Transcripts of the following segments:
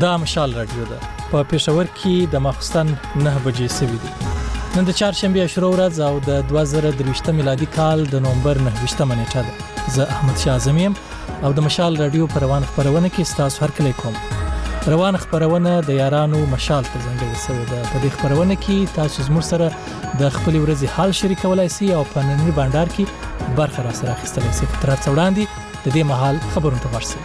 دا مشال رادیو ده په پېښور کې د ماخستن 9 بجې سوي دي. نن د چهارشنبه شروع ورځ او د 2023 میلادي کال د نومبر 9 نیټه ده. زه احمد شاه اعظم یم او د مشال رادیو پر روان خبرونه کې ستاسو هرکلی کوم. روان خبرونه د یارانو مشال ته ځانګړې شوې ده. په دې خبرونه کې تاسو زموږ سره د خپل ورځې حال شریکولای شئ او په نننی بانډار کې برخه را سره اخیستلای شئ. تر څو وړاندې د دې مهال خبرونه ته ورسئ.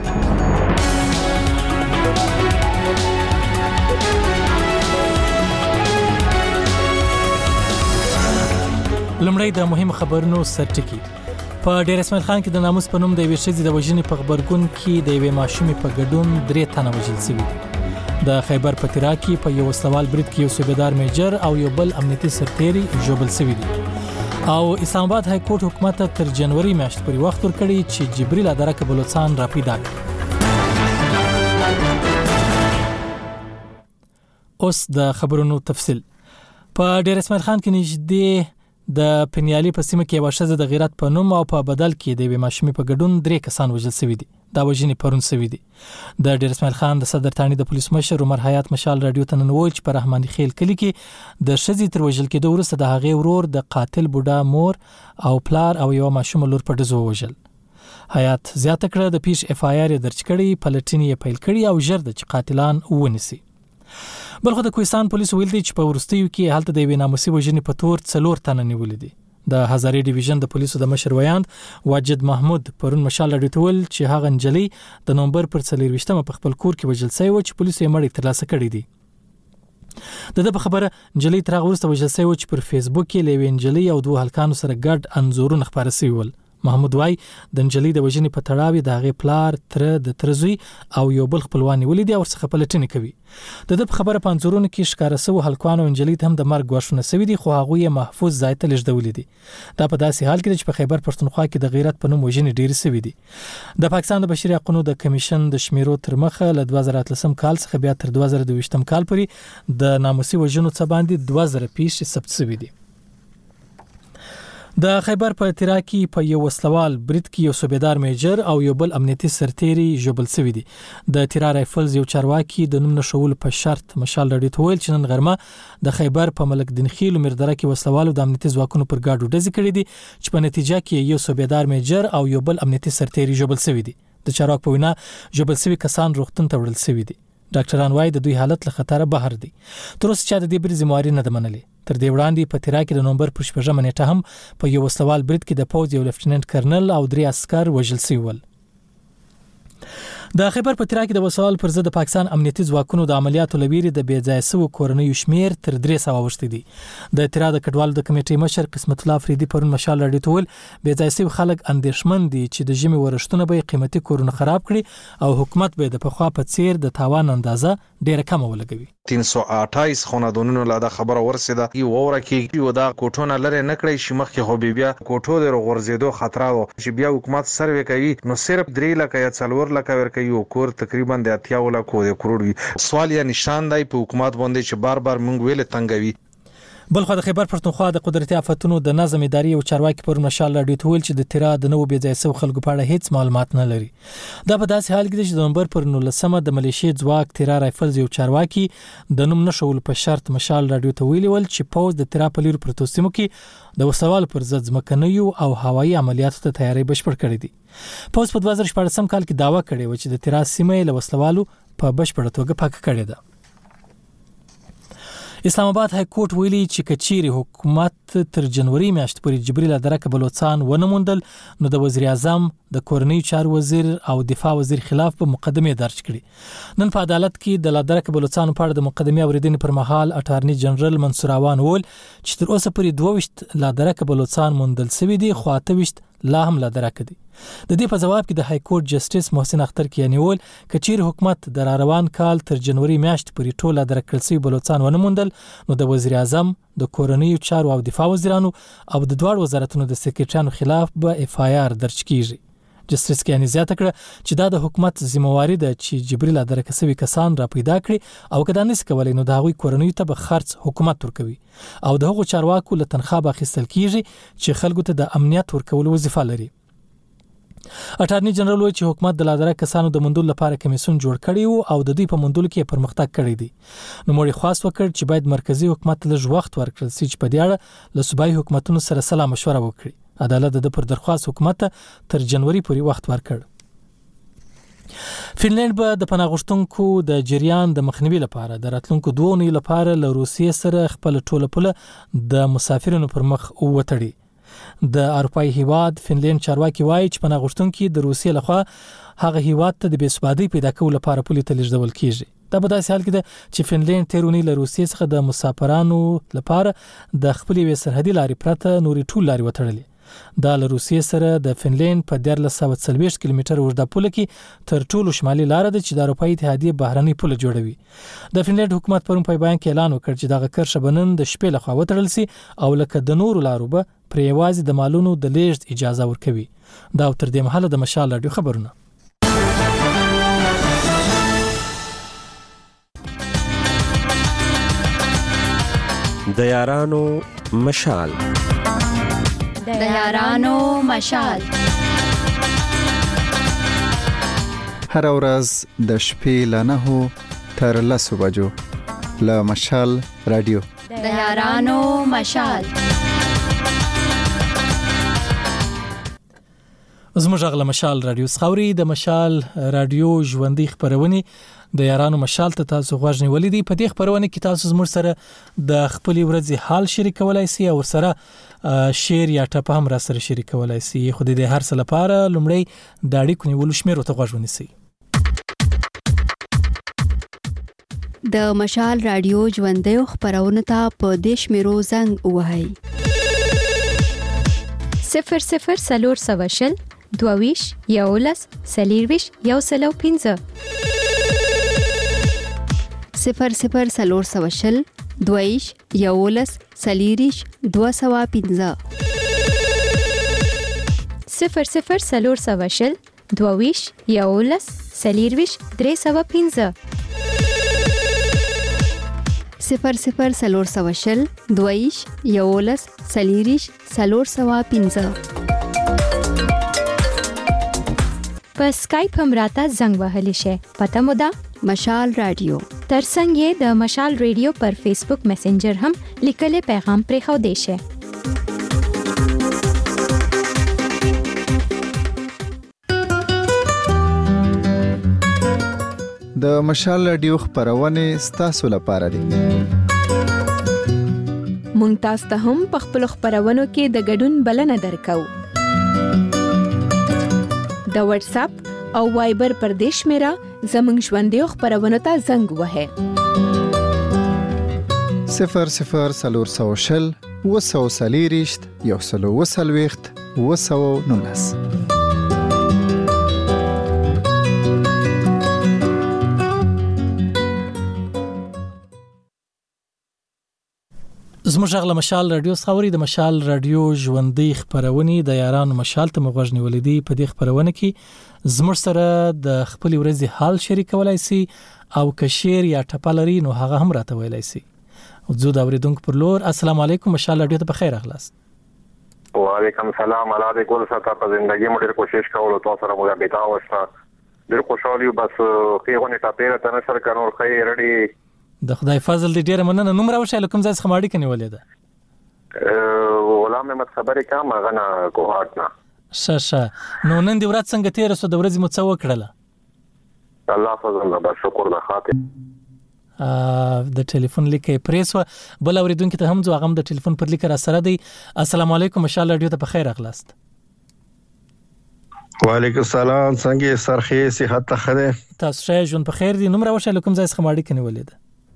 لمړی د مهم خبرونو سرټکی. په ډیر اسماعیل خان کې د ناموس په نوم د یوې ښځې د وژنې په خبرګون کې د یوې ماشومې په ګډون 3 تنه وژل شوي دي. د خیبر پتیرا کې په یو وسلوال برید کې یو صوبیدار میجر او یو بل امنیتي سرتیری ژوبل شوي دي. او اسلام آباد های کورټ حکومت تر جنوري میاشتې پورې وخت ورکړی چې جبريل ادرک بلوچستان را پیدا کړي. اوس د خبرونو تفصیل. په ډیر اسماعیل خان کې نږدې د پنیالي په سیمه کې یو شخص د غیرت په نوم او په بدل کې د یوې ماشومې په ګډون 3 کسان وژل شوي دي. دا وژنې پرون شوي دي. د ډیر اسماعیل خان د صدر ثاني د پولیس مشر عمر حیات مشال رادیو ته نن وویل چې په رحماني خیل کلی کې د ښځې تر وژل کېدو وروسته د هغې ورور د قاتل بوډا مور او پلار او یو ماشوم لور په ډزو وژل. حیات زیاته کړه د پیښ اف آی آر درج کړي، پلټنې یې پیل کړي او ژر د چې قاتلان ونیسي. بلخو د کوهستان پولیس ویل دي چې په وروستیو کې هلته د یوې ناموسي وژنې په تور 4 تنه نیولې دي. د هزارې ډیویژن د پولیسو د مشر ویاند واجد محمود پرون مشال رادیو ته ویل چې هغه نجلۍ د نومبر پر 24 په خپل کور کې وژل شوې و چې پولیسو یې مړی ترلاسه کړی دی. د دې په خبره نجلۍ تر هغه وروسته وژل شوې و چې پر فیسبوک کې له یوې نجلۍ او 2 هلکانو سره ګډ انځورونه خپاره شوي ول. محمود وای د نجلۍ د وژنې په تړاو د هغې پلار تر د ترزوی او یو بل خپلوان ولیدي او څخه پلټنې کوي. د دې په خبره په انځورونو کې ښکاره شوی هلکانو نجلۍ ته هم د مرګ غوښتنه شوې دي، خو هغه یې محفوظ ځای ته لیږدولې دي. دا په داسې حال کې چې په خیبر پښتونخوا کې د غیرت په نوم وژنې ډېرې شوې دي. د پاکستان د بشري حقوقو د کمیشن د شمیرو تر مخه له 2013 کال څخه بیا تر 2022 کال پورې د ناموسي وژنو څخه باندې 2000 پیښې ثبت شوې دي. د خیبر په تیرا کې په یو وسلوال برید کې یو صوبیدار میجر او یو بل امنیتي سرتیری ژوبل شوي دي. د تیرا رایفلز یو چارواکي د نوم نشول په شرط مشال رادیو ته ویل چې نن غرمه د خیبر په ملک دین خیل مردره کې وسلوالو د امنیتي ځواکونو پر ګاډو ډزې کړې دي چې په نتیجه کې یو صوبیدار میجر او یو بل امنیتي سرتیری ژوبل شوي دي. د چارواک په وینا ژوبل شوي کسان روغتون ته وړل شوي دي. ډاکټران وايي د دوی حالت له خطره بهر دی. تر اوسه چې د دې برید ذمہواري نه ده منلې. تر دې وړاندې په تیرا کې د نومبر پر 14 نیټه هم په یو وسلوال برید کې د پوز یو لیفټیننټ کرنل او 3 عسكر وژل شوي ول. د خیبر په تیرا کې د وسوال پر ضد د پاکستان امنیتي ځواکونو د عملیاتو لویری د بیځای سو کورنیو شمیر تر 300 وشتي دي. د تیرا د کډوالو د کمیټې مشر قسمت الله فریدي پرون مشال رادیو ته ویل بیځای سو خلک اندېښمن دي چې د ژمي ورښتونه به قیمتي کورونه خراب کړي او حکومت به د پخوا په څیر د تاوان اندازه ډیره کم ولګوي. 328 خاندانونو لا د خبره ورسېده یو وره کې یو دا کوټونه لري نه کړی چې مخکې خو بیا کوټو د غورځېدو خطر او چې بیا حکومت سروې کوي نو صرف 3 لک یا 4 لک ورکوي یو کور تقریبا د 80 لک کروڑ وي. سوال یا نشان دی په حکومت باندې چې بار بار مونږ ویل تنګوي. بلخو د خیبر پښتونخوا د قدرتي آفتونو د نظم اداري او چارواکي پر مشال رادیو ته ویل چې د تیرا د نو بيځای سو خلکو په اړه هیڅ معلومات نه لري. دا په داسې حال کې چې د نومبر پر 19 د ملیشیا ځواک تیرا رایفلز یو چارواکي د نوم نشول په شرط مشال رادیو ته ویل چې پوز د تیرا په لور پروتوسیمو کې د وسوال پر ضد ځمکنیو او هوایي عملیاتو ته تیاری بشپړ کړې دي. پوز په 2014 کال کې داوا کړې و چې د تیرا سیمه له وسلوالو په بشپړه توګه پاک کړې ده. اسلام آباد های کورټ ویلي چې کچيري حکومت تر جنوري میاشتې پورې جبريل ادرک بلوچستان ونه موندل نو د وزیر اعظم د کورنۍ چارو وزیر او دفاع وزیر خلاف په مقدمه درج کړي. نن په عدالت کې د ادرک بلوچستان په اړه د مقدمه اوریدنې پر مهال اټارنی جنرال منصور اوان ویل چې تر اوسه پورې 22 ادرک بلوچستان موندل شوی دي خو 28 لا هم ادرک دي. د دې په جواب کې د های کورټ جسټیس محسن اختر کې نیول کچیر حکومت د روان کال تر جنوري میاشتې پورې ټول ادرک کړل شوی بلوچستان ونه موندل نو د وزیر اعظم د کورنۍ چارو او دفاع وزیرانو او د دوه وزارتونو د سکرټریانو خلاف به اف آی آر درج کیږي. جسټیس کې زیاته کړه چې دا د حکومت ذمہواری ده چې جبريل ادرک شوی کسان را پیدا کړي او کدا نس کولای نو د هغوی کورنۍ ته به خرڅ حکومت ورکوي او د هغو چارواکو له تنخواه به اخیستل کیږي چې خلکو ته د امنیت ورکول وظیفه لري. اټارنی جنرال وایي چې حکومت د لادرک کسانو د موندلو لپاره کمیسیون جوړ کړی او د دوی په موندلو کې پرمختګ کړی دی. نو موري خاص وکړ چې باید مرکزی حکومت لږ وخت ورکړي چې په دې اړه له صوبایي حکومتونو سره سلا مشوره وکړي. عدالت د پر درخواست حکومت تر جنوري پورې وخت ورکړ. فنلند به د پناه غوښتونکو د جریان د مخنیوي لپاره د راتلونکو 2 اونۍ لپاره له روسیې سره خپل ټوله پوله د مسافرینو پر مخ وتړي. د اروپای هیواد فنلند چارواکي وایي چې پناه غوښتونکي د روسیې لخوا هغه هیواد ته د بېثباتۍ پیدا کولو لپاره پولې ته لیږدول کیږي. دا په داسې حال کې ده چې فنلند تیرونی له روسیې څخه د مسافرانو لپاره د خپلې سرحدي لارې پرته نورې ټول لارې وتړلې. دا له روسیې سره د فنلند په 1340 کیلومتر اوږده پوله کې تر ټولو شمالي لار ده چې د اروپאי اتحادیې بهرنۍ پوله جوړوي. د فنلند حکومت پرون په بیان کې اعلان وکړ چې دغه کرښه بنن د شپې لخوا وتړل سي او لکه د نورو لارو به پر یوازې د مالونو د لیږد اجازه ورکوي. دا تر دې مهاله د مشال رادیو خبرونه. د یارانو مشال د یارانو مشال هر ورځ د شپې له 9 تر 10 بجو له مشال رادیو د یارانو مشال. زموږ غل مشال رادیو څخوري د مشال رادیو ژوندۍ خبرونه د یارانو مشال ته تاسو غوښنی ولیدي. په دې خبرونه کې تاسو زموږ سره د خپل ورځې حال شریکولای شئ او سره شیر یا ټپ هم را سره شریکولای شئ. خو د هر څه لپاره لومړی د اړیکو نیولو شمیرو ته غوښ ونیسئ. د مشال رادیو ژوندۍ خبرونه ته په دیش میرو زنګ وهاي 00 22 یولس سلیرویش یو سلو 15 00 22 یولس سلیریش 215 00 22 یولس سلیرویش 315 00 22 یولس سلیریش 315 په اسکایپ هم راته زنګ وهلی شي. پته مو ده مشال رادیو. ترڅنګ یې د مشال رادیو پر فیسبوک میسنجر هم لیکلي پیغام پرې خو دی شي. د مشال رادیو خبرونه ستاسو لپاره دي. مونږ تاسو ته هم په خپل خبرونو کې د ګډون بلنه درکو. د واتس اپ او وایبر پر دیش میرا زمنګ ژوندۍ خبرونه ته زنګ وهه 00 وسلیریشت یو سلو وسلويخت وسو نونس. زموږ غل مشال رادیو څخوري د مشال رادیو ژوندۍ خبرونه د یارانو مشال ته مغوښنی ولیدي. په دې خبرونه کې زموږ سره د خپل ورځې حال شریکولای شي او کشیر یا ټپلري نو هغه هم راته ویلای شي. زه دا اوریدونکو پر لور السلام علیکم مشال رادیو ته بخیر اغلاست. وعلیکم السلام علیکم ستا په زندګي مو ډیر کوشش کولو تاسو سره مو بیتا وستا ډیر خوشاله یو بس خېونه ټاپېره ته نشر کنور خې رډي د خدای فضل دې ډیر مننه. نوم راوښه لکم ځای څخه ماړی کني ولیدا غلام احمد خبرې کا مغنا کوهاتنا شاشه نو نن دی ورځ څنګه تیر سو د ورځې مو څو کړله. الله فضل الله شکر د خاطر د ټلیفون لیکه پریس بل اوریدونکو ته هم زو هغه د ټلیفون پر لیکه را سره دی. السلام علیکم مشال رادیو ته بخیر اغلاست. وعلیکم السلام څنګه سرخی صحت ته خره تاسو ښه ژوند په خیر دي. نوم راوښه لکم ځای څخه ماړی کني ولیدا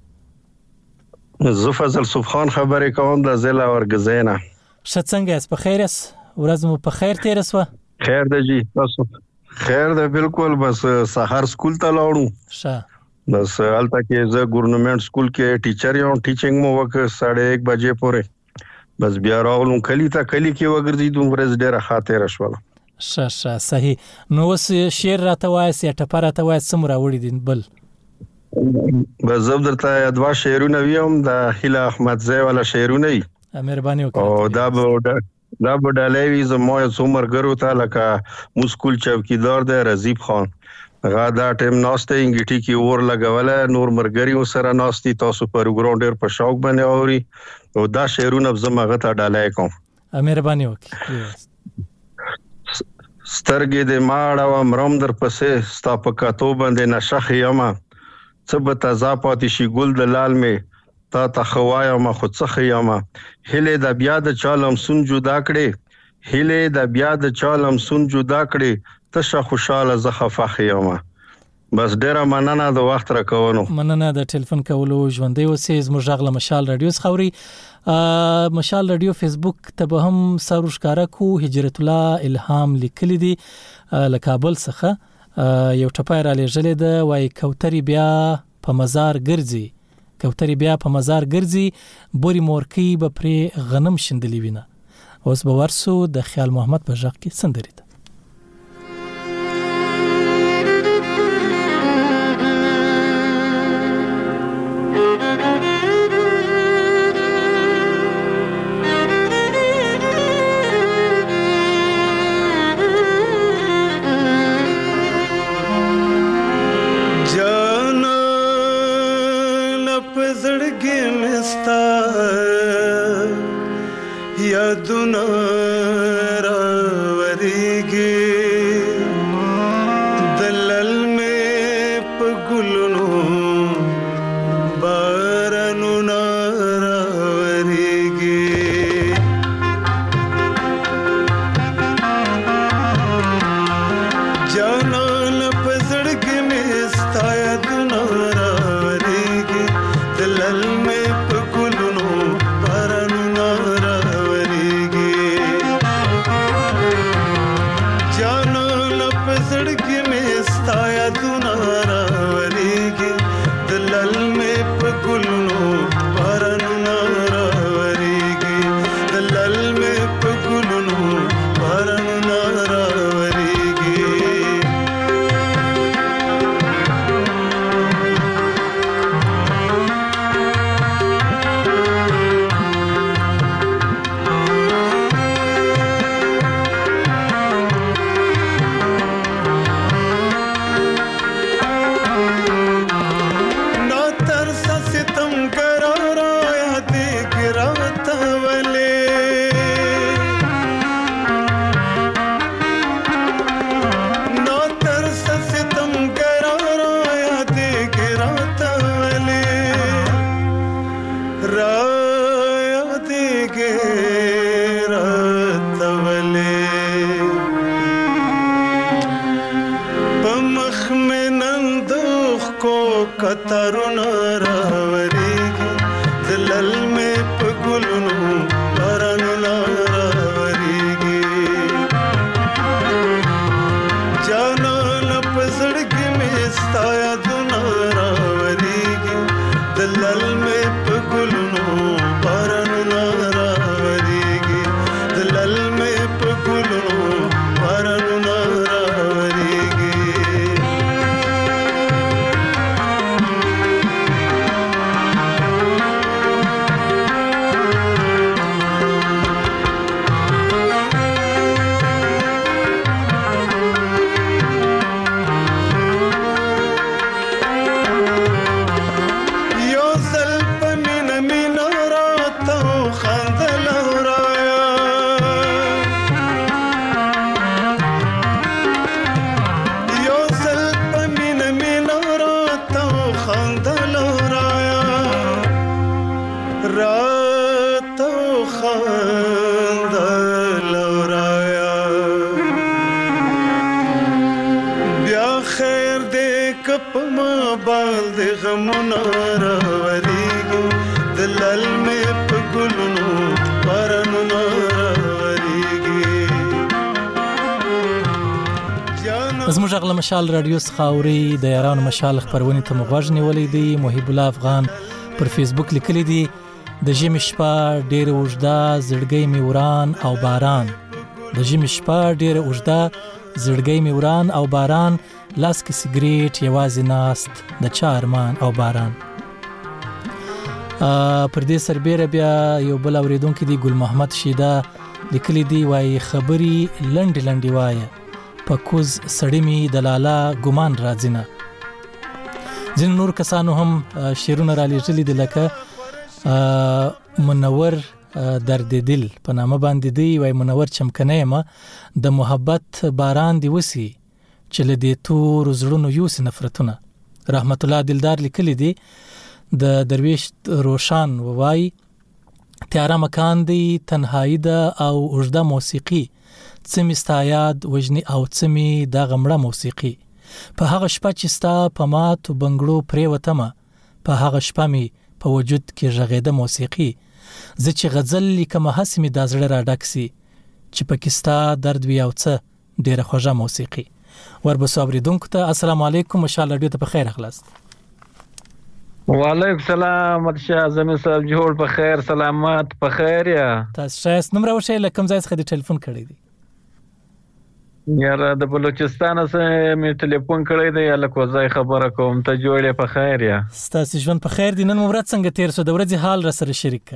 زه فضل سبحان خبرې کوم د ضلع ورګزینا. څنګه اس په خیر اس ورځ مو په خیر تیر سو. خیر ده جی تاسو خیر ده بالکل بس سحر سکول ته لاړو ښه بس الته کې زه ګورنمنت سکول کې ټیچر یم ټیچینګ مو وک 1:30 بجې پورې بس بیا راغلم کلی کې وګرځیدم ورځ ډیره خاطر شوله. ښه صحیح. نو وس شعر راته وایس یا ټپه راته وایس سم راوړی دي بل بس زه درته دوا شعرونه ویم د هیله احمد زای والا شعرونه ای مهرباني وکړه او دا دا بډالوي زمو څومره ګرو ته لکه مسکول چوکیدار دی رزیب خان غا دا ټیم ناشته انګټي کې اور لګوله نور مرګري سره ناشتي تاسو پروګرام ډېر په شوق باندې اوري او دا شعرونه زمغه ته ډالای کوم مهرباني وکړئ سترګې د ماړه و مرم در پسې ستا په کاتو باندې نشخ یما څه به تازه پاتې شي ګل د لال مې تا ته خوایا ما خود څخه یما هله د بیا د چالم سن جدا کړي هله د بیا د چالم سن جدا کړي تشه خوشاله زخه فخیمه بس ډیره مننه د وخت را کوونو مننه د ټلیفون کولو ژوندې اوسې زموږ غږ له مشال رادیو خوري مشال رادیو فیسبوک ته به هم سر ښکارا کو هجرت الله الهام لیکلی دی له کابل څخه یو ټپای را لېږلې ده وای کوتري بیا په مزار ګرځي کوتري بیا په مزار ګرځي بوري مورکی به پرې غنم شندلی وینه اوس به ورسو د خیال محمد په ژغ کې سندري ده زموږ غږ له مشال رادیو خوري د یارانو مشال خبرونه ته مغوږ نیولې دي محب الله افغان پر فیسبوک لیکلي دي د ژمي شپه ډېر اوږده زړګي می وران او باران د ژمي شپه ډېر اوږده زړګي می وران او باران لاس کې سیګریټ یوازې ناست د چا ارمان او باران پر دې سربېره بیا یو بل اوریدونکو دی ګل محمد شیدا لیکلي دی وایي خبري لنډې وایي په کوز سړی می د لالا ګمان راځي نه. ځینې نور کسانو هم شعرونه را لیږلي دي لکه منور درد دل په نامه باندې دی وایي منور چمکنه یم د محبت باران دی وسی چې له دې تور زړونو یوسي نفرتونه. رحمت الله دلدار لیکلي دی د درویش روشان وایي تیاره مکان دی تنهایی ده او اوږده موسیقي څمې ستا یاد وژني او څمې دا غمړه موسیقي په هغه شپه چې ستا په ماتو بنګړو پرېوتمه په هغه شپه مې په وجود کې غږېده موسیقي زه چې غزل لیکمه هسې مې دا زړه راډک سي چې پکې ستا درد وي او څه ډېره خوږه موسیقي. وربسو اورېدونکو ته السلام علیکم مشال راډیو ته په خیر اخلاست. وعلیکم السلام مدشاه زمین صاحب جوړ په خیر سلامات په خیر یا تاسو شایست نمبر وشه لکم ځای څخه د ټلیفون کړی دی یاره د بلوچستان سره مې ټلیفون کړی دی لکه ځای خبره کوم ته جوړې په خیر یا تاسو ژوند په خیر دی. نن ورځ څنګه تیر شو د ورځې حال را سره شریک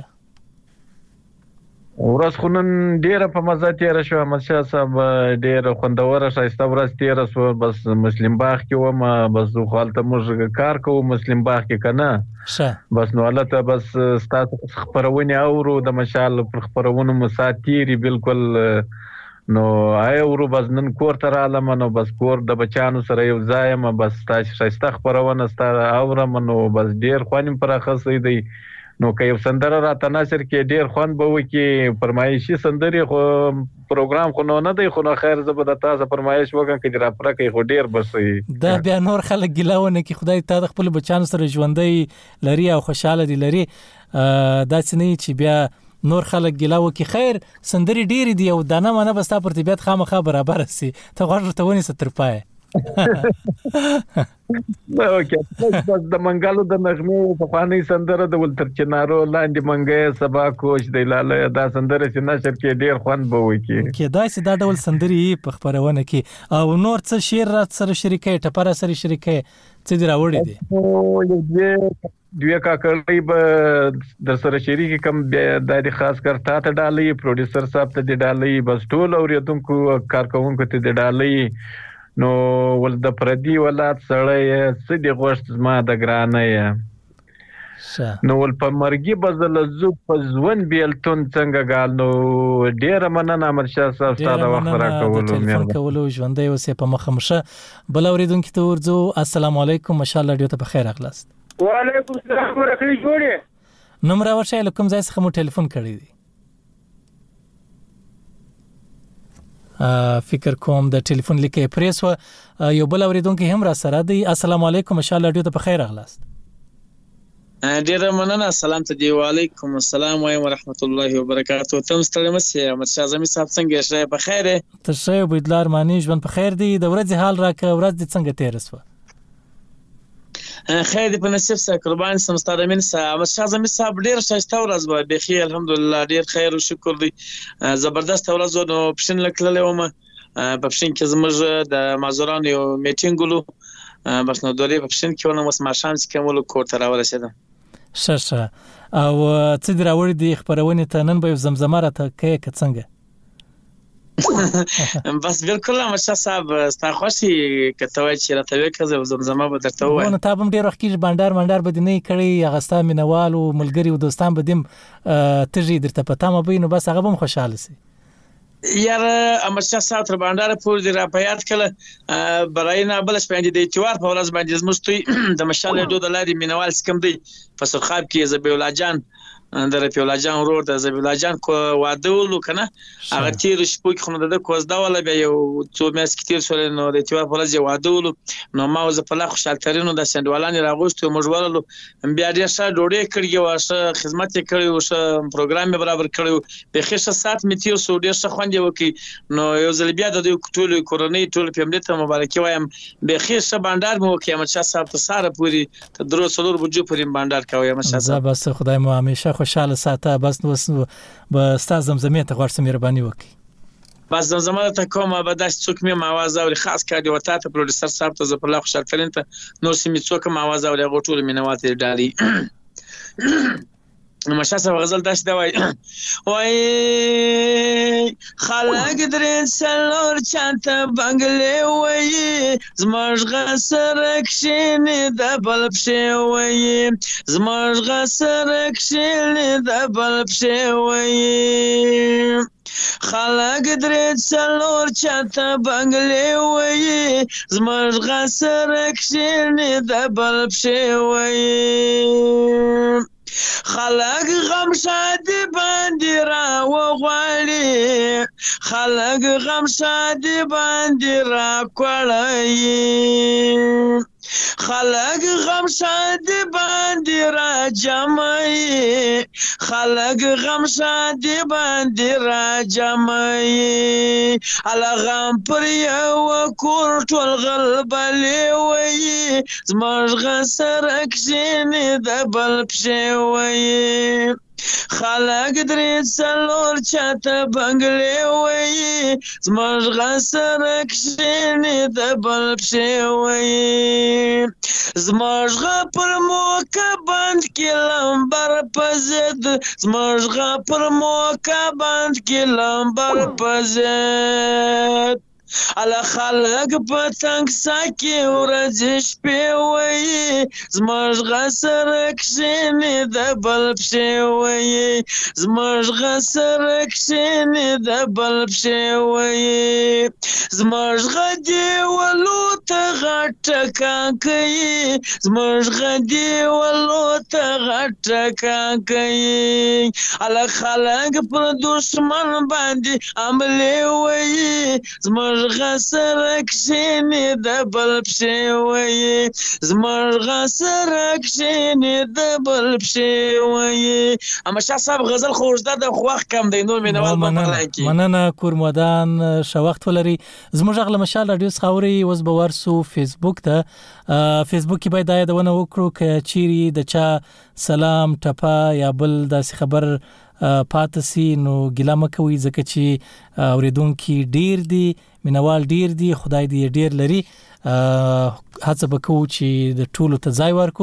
ورځ خو نن ډیره په مزه تیره شوه احمدشاه صاحب ډیره خوندوره ښایسته ورځ تیره شوه بس مسلم باغ کې وم بس خو هلته موږ کار کوو مسلم باغ کې که نه بس نو هلته بس ستاسو خپرونې اورو د مشال پر خپرونو مو ساعت تیري بلکل نو اورو بس نن کور ته رالم نو بس کور د بچانو سره یو ځای یم بس ستاسو ښایسته خپرونه ستا اورم نو بس ډیر خوند مې پر اخیستی دی نو که یو سندره راته نشر کې ډیر خوند به وکړي فرمایشي سندرې خو پروګرام خو نه دی خو نو خیر زه به د تاسو فرمایش وکړم که دې راپوره کوي خو ډیر به ښه دا بیا نور خلک ګیله ونه کړي خدای تا د خپلو بچیانو سره ژوندی لري او خوشحاله دي لري داسې نه چې بیا نور خلک ګیله وکړي. خیر سندرې ډېرې دي او دانه مانه به ستا پر طبیعت خامخا برابره سي ته غوږ ورته ونیسه تر پایه. بس د منګلو د نغمې پخوانۍ سندره د ولتر چنارو لاندې منګی سبا کوچ دی لاله دا سندره چې نشر کې ډیر خوند به وکړي کېدای شي دا ډول سندرې په خپرونه کې او نور څه شعر را سره شریکوي ټپره سره شریکوي څه دې راوړي دي دوی کاکړی به در سره شریک کم د خاص کر تا ته ډالۍ پروډوسر صاحب ته دې ډالۍ بس ټول اوریدونکو کارکونکو ته دې ډالۍ نو ول د پردي ولات سړی څه دی غوښت زما د ګرانه نو ول په مرګي بزل زو په ځوان بیلتون څنګه ګال نو ډیر مننه احمدشاه صاحب ستاسو وخت راکولو ټلیفون کولو ژوندۍ اوسې په مخمشه بل اوریدونکو ته ورځو السلام علیکم مشال راډیو ته په خیر اخلاست. وعلیکم السلام ورحمت جوړې نمبر ورشه لکم ځای څخه مو ټلیفون کړی دی فکر کوم د ټلیفون لیکه پریس و یو بل اوریدونکو هم را سره دی السلام علیکم مشال راډیو ته په خیر اخلاست. ډیر مننه سلام ته دی وعلیکم السلام ورحمت الله وبرکاته تم ستړي مشه احمدشاه زمي صاحب څنګه شه په خیر ته شه بيدلار معنی ژوند په خیر دی د ورځې حال راکه ورځ دې څنګه تیر شو خیر دې په نصیب سره قربان سم ستاره من سره احمدشاه زمي صاحب ډیر ښایسته ورځ به بخیر الحمدلله ډیر خیر او شکر دی زبردست ورځ نو پښین لکللې ومه په پښین کې زموږ د مازوران یو میټینګ ولو بس نو دوی په پښین کې ونه مس ماشام چې کومل کوټ راورسېدم شه او څه دی راوړي دی خبرونه ته نن به زمزمه راته کې څنګه بس بالکل احمدشاه صاحب ستا خوشي کته وای چې راته وکړه زمزمه به درته وای نو تابم ډیر وخت کې بانډار به نه کړی هغه ستا مینوال او ملګری او دوستان به دیم تجي درته پتا مې بینو بس هغه هم خوشاله سي یار احمدشاه صاحب تر بانډار پور دی را پیات کله برای نه بل شپه دی تیوار په ورځ باندې زمستوي د مشال ډو د لاري مینوال سکم دی فسر خاب کې زبی الله جان د رفیع الله جان ورور د زبی الله جان کو واده ولو کنه هغه تیر شپو کې خو د کوزدا ولا بیا یو څو میاس کې تیر شول نو د تیوار په ورځ واده ولو نو ما وز په لا خوشاله ترینو د سندوالان راغوستو مجبورلو بیا ډیر ښه ډوډۍ کړی او ښه خدمت کړی او ښه پروګرام برابر کړی په خښه سات می تیر سو ډیر ښه خوند وکي نو یو ځل بیا د ټول کورونی ټول فیملی ته مبارکي وایم به خښه بانډار مو کې احمدشاه صاحب ته ساره پوری ته درو څلور بجو پرې بانډار کوي احمدشاه صاحب بس خدای مو همیشه خوشاله ساته بس نو به ستاسو زمزمه ته غوښتم مهرباني وکړي بس زمزمه ته کومه به داس څوک مې आवाज اوري خاص کار دی وتا ته پروډوسر صاحب ته زپلا خوشاله کړم ته نور سیمې څوک आवाज اوري غوټول مینواته ډالي ماشا صاحب غزل داسې دی وای خلک درې څلور چاته بنګلې وایي زموږ غسره کښېنې د بل پښې وایي زموږ غسره کښېنې د بل پښې وایي خلک درې څلور چاته بنګلې وایي زموږ غسره کښېنې د بل پښې وایي خلق غم شادي باندې را وغواړي خلق غم شادي باندې را کوړی خلق غم شادي باندې را جمعي خلق غم شادي باندې را جمعي الا غم پر یو کور ټول غلبلې وایي زموږ غسره کښېنې د بل پښې وایي خلق درې څلور چاته بنګلې وایي زموږ غسره کښېنې د بل پښې وایي زموږ پر موکه بند کې لمبر په ضد زموږ پر موکه بند کې لمبر په ضد الا خلق په تنګ ساکي ورځې شپې وایي زموږ غسره کښېنې د بل پښې وایي زموږ غسره کښېنې د بل پښې وایي زموږ دیوالو ته غټ ټکان کوي زموږ دیوالو ته غټ ټکان کوي الا خلق پر دشمن باندې عملې وایي زموږ غسره کښېنې د بل پښې وایي زموږ غسره کښېنې د بل پښې وایي احمدشاه صاحب غزل خو اوږده ده خو وخت کم دی نور مینوال به بغلان کې مننه کورمودان ښه وخت ولري زموږ غږ له مشال راډیو څخه اورئ اوس به ورسو فیسبوک ته فیسبوک کې باید دا یادونه وکړو که چیرې د چا سلام ټپه یا بل داسې خبر پاتې سي نو ګیله مه کوئ ځکه چې اورېدونکي ډېر دي مینوال ډېر دي خدای دې ډېر لري هڅه به کوو چې د ټولو ته ځای ورکو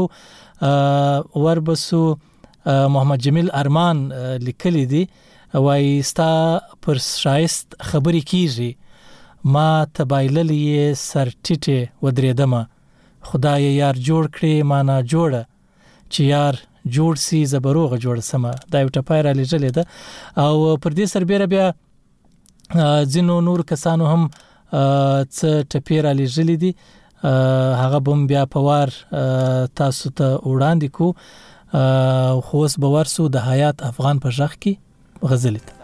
وربسو محمد جمیل ارمان لیکلی دی وایي ستا پر شایست خبرې کیږي ما تبایللی سر ټیټه ودرېدمه خدای یار جوړ کړي ما نه جوړه چې یار جوړ سي زبروغه جوړ سما دا یو ټپای را لېږلې ده او پر دې سربېره بیا ځینو نور کسانو هم څه ټپې را لېږلې دي هغه به بیا په وار تاسو ته وړاندې کو خو اوس به ورسو د حیات افغان په غږ کې غزلې ته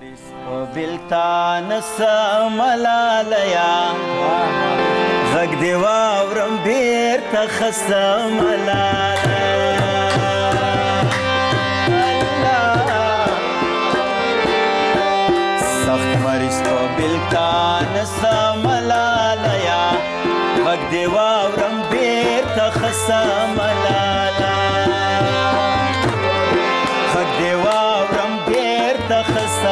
بلتان سملالیا غږ دی واورم بیرته خسته ملاله سخت مریض په بلتان سملالیا غږ دی واورم بیرته خسته ملاله غږ دی واورم بیرته خسته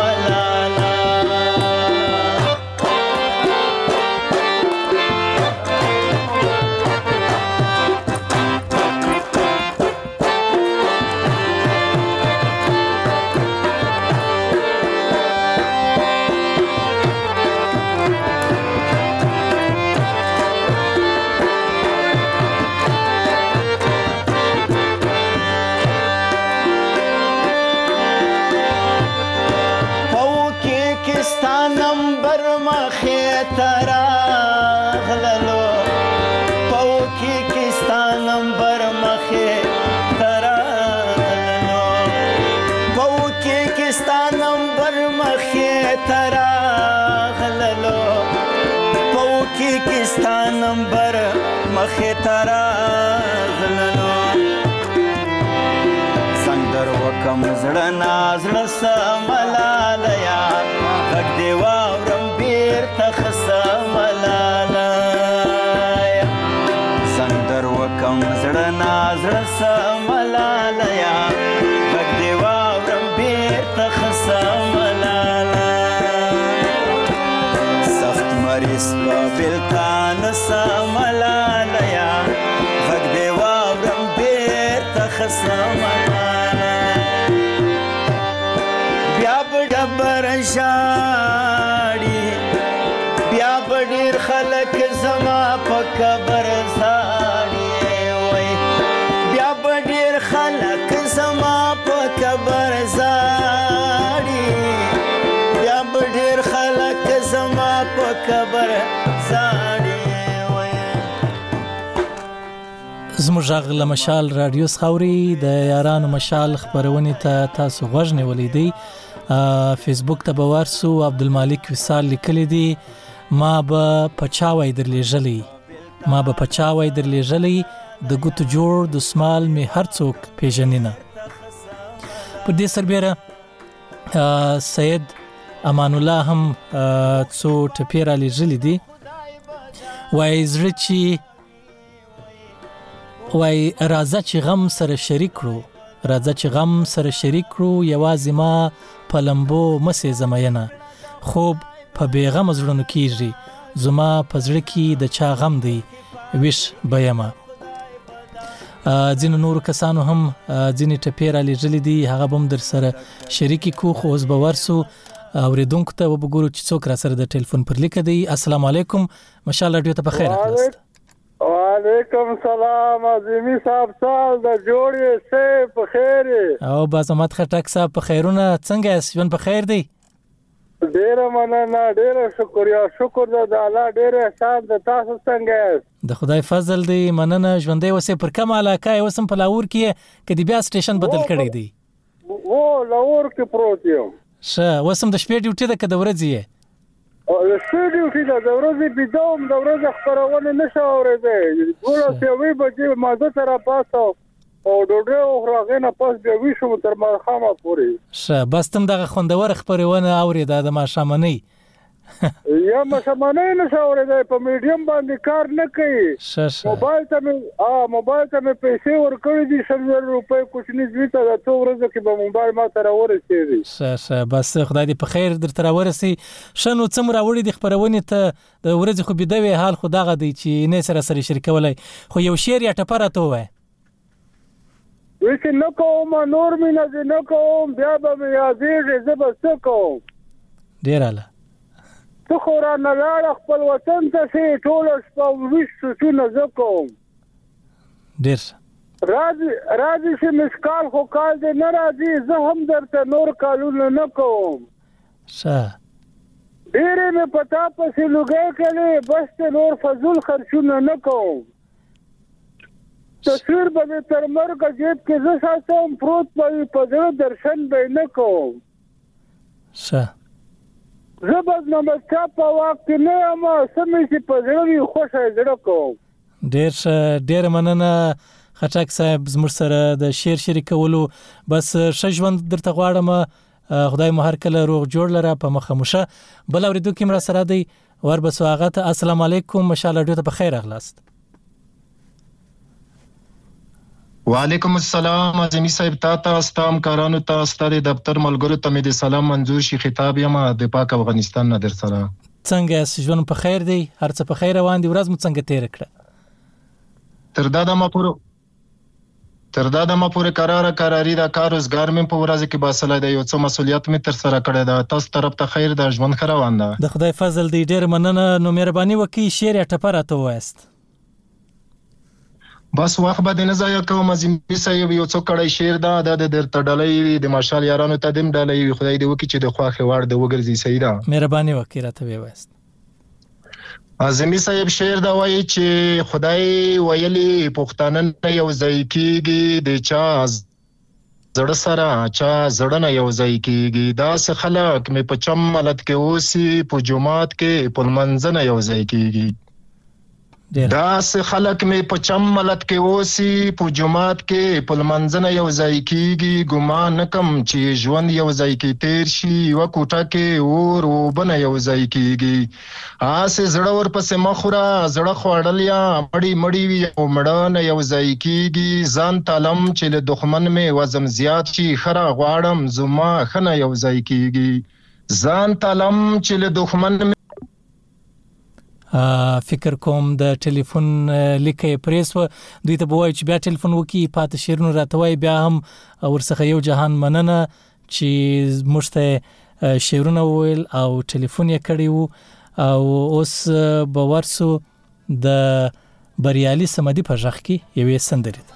نمبر مخه ترا غلنو سندر وکم زړه نازړه سملالیا غږ دی واورم بیرته خسملالیا سندر وکم زړه نازړه سملالیا غږ دی واورم بیرته خسملالیا سخت مریض په بلتان سملالیا غږ دی واورم بیرته خسملالیا سمانا بیا بډبر شاړي بیا بډیر خلک زما په قبر ساړي وای بیا بډیر خلک زما په قبر ساړي بیا بډیر خلک زما په قبر ساړي زموږ غږ له مشال رادیو خاوري د یارانو مشال خبرونه ته تاسو غوږ نیولې دی فیسبوک ته به ورسو عبدالمالک وصال لیکلی دی ما به پچاوي درلېږلې د ګوتو جوړ د سمال می هر څوک پیژنینه په دې سربېره سید امان الله هم څو ټپیرا لېږلې دي وای زړه چې وای راځه چې غم سره شریک کړو یوازې ما په لمبو مسې زمینه خوب په بیغم زړونو کیږي زما په زړه کې د چا غم دی ویش بیمه ځینو نور کسانو هم ځینې ټپیرا لېږلې دي هغه هم در سره شریکي کو خو اوس به ورسو اوریدونکو ته وګورو چې څوک را سره د ټلیفون پر لیک دی السلام علیکم مشال رادیو ته بخیر راغلاست وعلیکم سلام عظیمی صاحب سال د جوړې سه په خیر او بازمت خټک صاحب په خیرونه څنګه ژوند په خیر دی ډیر مننه ډیر شکر د الله ډیر احسان د تاسو څنګه د خدای فضل دی مننه ژوندې وسه پر کوم علاقه وسم په لاور کې کدی بیا سټیشن بدل کړی دی وو لاور کې پروت یم شه وسم د شپې ډیوټي د کده ورځي او د شپې ډیوټي د ورځې بيدوم د ورځې خبرونه نشه اورېده ګوره سوي بجې ماده تر پاسو او ډوډۍ او راغنه پاس بیا ویشو تر ماخامه پورې شه بس تم دغه خوندور خبرونه اورېده د ماشامنۍ یا ماشامنۍ نشه اورېده په میډیم باندې کار نه کوي موبایل ته پیسې ورکړې دي 100 روپۍ کوچنی زیته د څو ورځې کې به موبایل ما ته راورسېږي شه بس خدای دې په خیر درته راورسي شنو څومره وړي د خبرونه ته د ورځې خو بيدوي حال خدای دی چې نه سره شریکولای خو یو شعر یا ټپره ته وای ویسه نو کوم نور مینه نه کوم بیا به یادېږي زبست کوم ډیراله تو خورا نه لاړ خپل وطن ته سي ټول شپه وښه څه نه زکوم ډیر راځي چې مسکال خو کال دې نه راځي زه هم درته نور کالونه نه کوم شه ډېرې مې پتا پسې لوګي کړي بس ته نور فضول خرچونه نه کوم تصویر به تر مرګ جیب کې زه ساتم پروت په زړه درشن به نه کوم شه زبد نمستا په وخت نه ما سمې چې په زړه خوشا زړه کوم ډیر مننه خټک صاحب زموږ سره د شعر شریکولو بس ژوند درته غواړم خدای مو هر کله روغ جوړ لره په مخموشه بل اوریدو کې مر سره دی ور بس واغت السلام علیکم مشال رادیو ته بخیر اغلاست وعلیکم السلام اعظمي صاحب تاسو استام کارانو ته ستاسو دفتر ملګرو ته مې د سلام منظور شي خطاب یم د پاک افغانستان نه در سره څنګه ژوند په خیر دی هر څه په خیر روان دي ورځ مو څنګه تیر کړه تر دا د ما پورې قراری دا کار روزګار مې په ورځ کې باسل دی یو څه مسولیت مې تر سره کړی دا تاسو طرف ته خیر د ژوند خروان ده د خدای فضل دی ډیر مننه نو مهرباني وکي شعر ټپره ته وایست بس وخت به نه ځای کوم اعظمي صاحب یو څو کړی شعر دا د درته ډلې د ماشال یارانو ته دم ډلې خدای دې وکي چې د خواخې وړ د وګرځي سیدا مهرباني وکي راته وایست اعظمي صاحب شعر دا وایي چې خدای ویلي پښتانه یو ځای کیږي د چا زړه سره چا زړه نه یو ځای کیږي دا څه خلک مې په چم ملت کې اوسي په جمعات کې په منځنه یو ځای کیږي دا څه خلک مې په چم ملت کې اوسي په جمعات کې په منځنه یو ځای کیږي ګمان نکم چې ژوند یو ځای کې تیر شي و کوټه کې اور وبنه یو ځای کیږي آس زړه ور پسې مخوره زړه خوړل یا مړی وي او مړانه یو ځای کیږي ځان تعلم چې له دښمن مې وزم زیات شي خره غواړم زما خنه یو ځای کیږي ځان تعلم چې له دښمن فکر کوم د ټلیفون لیکه پریس و دوی ته بوای چې بیا ټلیفون وکي پات شیرونو راتوي بیا هم ورڅخه یو جهان مننه چې مشته شیرونه ویل او ټلیفون یې کړی وو او اوس به ورسو د بریالي سمدي په ژغ کې یوې سندرې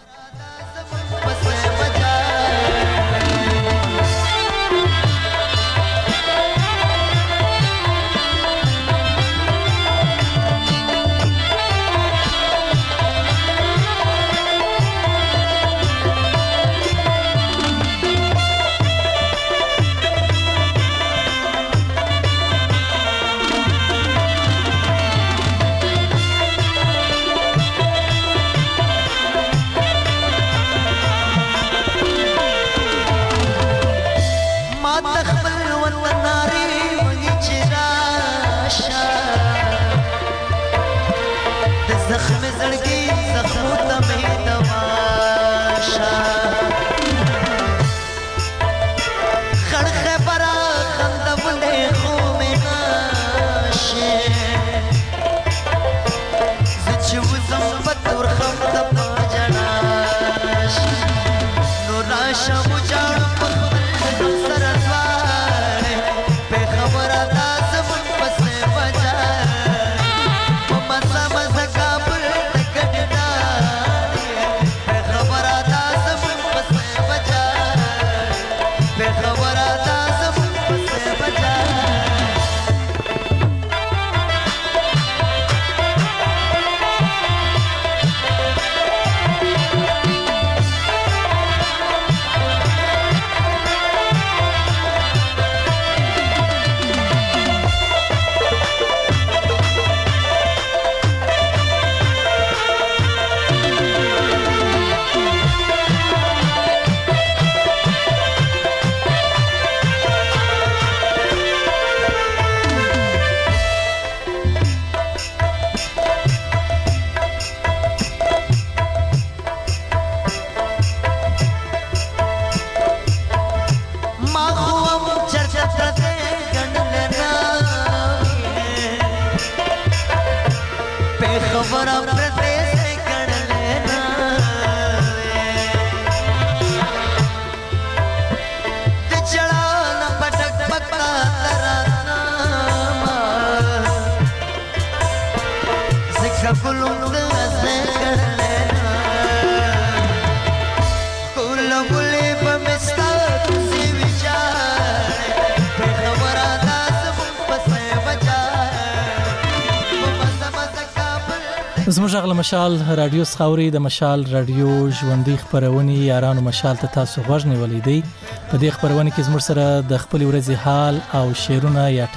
زموږ غل مشال رادیو سخاوري د مشال رادیو ژوندۍ خبرونه یارانو مشال ته تاسو غوښنی ولیدي په دې خبرونه کې زموږ سره د خپل ورځې حال او شعرونه یا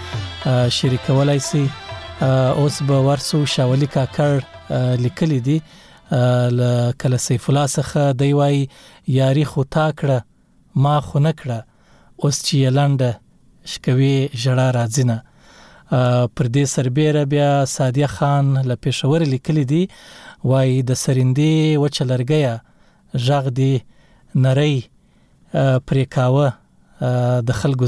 ټپې شریکولای شي اوس به ورسو شاولي کاکړ لیکلي دي کله سیف الله څخه دی وای یاري خو تا کړه ما خو نه کړه اوس چې لاندې شکوي جړه راځنه پر دې سربېره بیا سادیه خان له پېښور لیکلي دي وای د سرندې وچلرګیا ژغ دی نری پرې کاوه د خلکو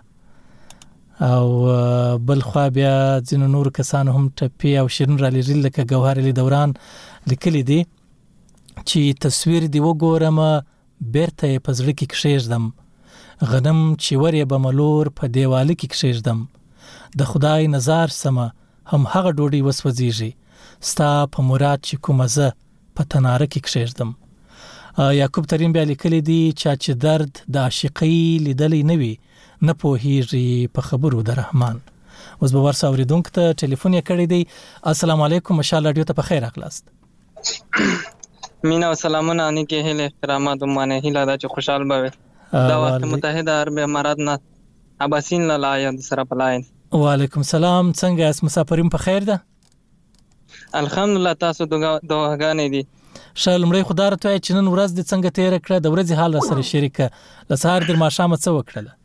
زړونه او بل خو بیا ځینو نور کسان هم ټپي او شیرین را لري لکه جوهر علی دوران لیکلي دي چې تصویر دی وګورم بیرته په زړه کې کښېږدم غنم چې ورې به ملور په دیواله کې کښېږدم د خدای نظر سما هم هغه ډوډۍ وسوځيږي ستا په مراد چې کومه زه په تناره کې کښېږدم یعقوب ترین بیا لیکلی دی چې درد د عاشقۍ لیدلې نه وي نه پوهیږي په خبرو د رحمان اوس به ورسره اوریدونکو ته ټلیفون یې کړی دی السلام علیکم مشال رادیو ته په خیر راغلاست مینا و سلامونه اني کې هله احترامات مانه هله دا چې خوشحال بوي دا وخت متحده عرب امارات نه اباسین لا یا سره پلاین وعلیکم سلام څنګه اس مسافرین په خیر ده الحمدلله تاسو دعاګانې دي شالمړی خدای راته چې نن ورځ د څنګه تیر کړه د ورځې حال سره شریکه لسهار در ماشامه څه وکړه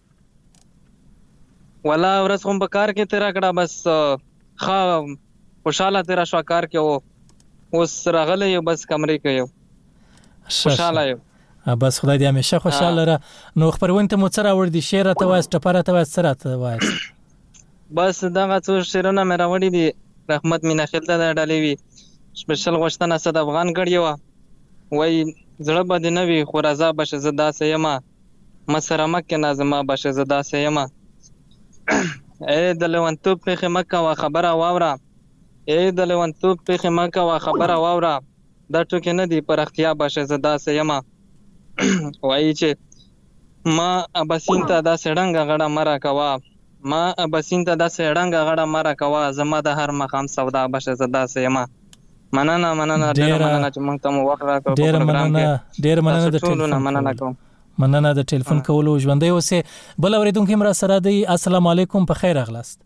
ولا ورځ کوم په کار کې تیر کړه بس خا خوشاله تیر شو کار کې او اوس راغله یو بس کمرې کې یو خوشاله یو بس خدای دې همیشه خوشاله را نو خبرونه ته مو سره ور دي شعر ته واست ټپره ته واست سره ته واست بس دغه څو شعرونه مې راوړي دي رحمت مینا خلته د ډلې وی سپیشل غوښتنه صد افغان کړی و وای زړه بد نه وی خو رضا بشه زدا سیما مسره مکه نازما بشه زدا سیما اے د لونتوب په مکه وا خبره واورا اے د لونتوب په مکه وا خبره واورا دا ټکه نه دی پر اختیا بشه زدا سیما وای چې ما ابسین ته دا سړنګ غړه مرا کوا ما ابسین ته دا سړنګ غړه مرا کوا زما د هر مقام سودا بشه زدا سیما مننه ډیر مننه چې موږ ته مو وخت راکړ ډیر مننه د ټلیفون مننه کوم مننه د ټلیفون کولو ژوندۍ اوسه بل اوریدونکو مرا سره دی السلام علیکم په خیر اغلاست